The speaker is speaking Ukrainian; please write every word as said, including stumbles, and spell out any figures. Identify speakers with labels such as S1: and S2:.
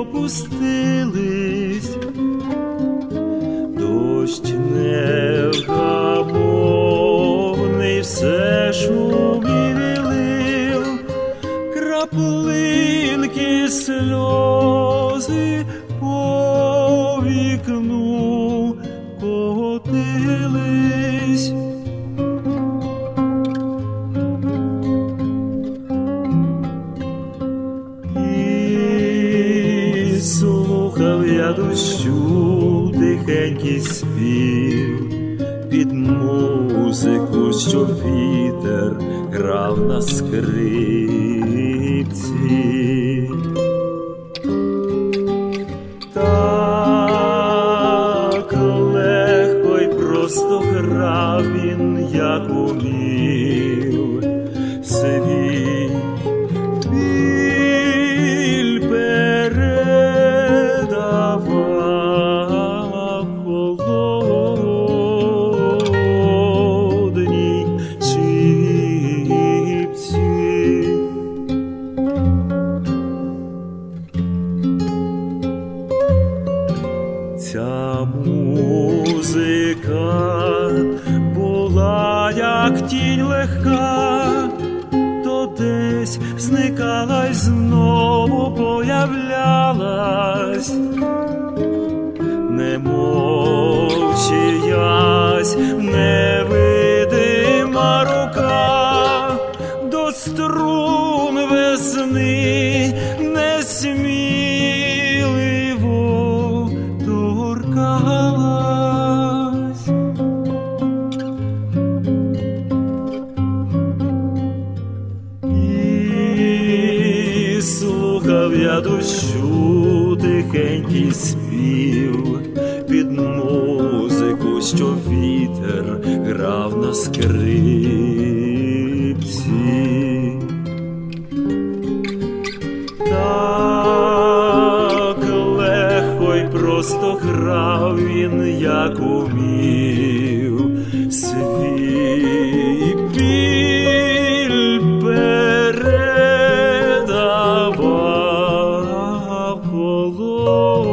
S1: опустились, дощ невгамовний все шумів і лив, краплинки сльози по вікну котились. І слухав я дощу тихенький спів під музику, що вітер грав на скрипці. Так легко й просто грав він, як умів, свій біль передавав холодній чіпці. Ця музика була, як тінь легка, то десь зникала й знову появлялась, немов чиясь невидима рука до струн весни несміливо торкалась. І слухав я дощу тихенький спів під музику, що вітер грав на скрипці. Так легко й просто грав він, як умів, свій біль передавав холодній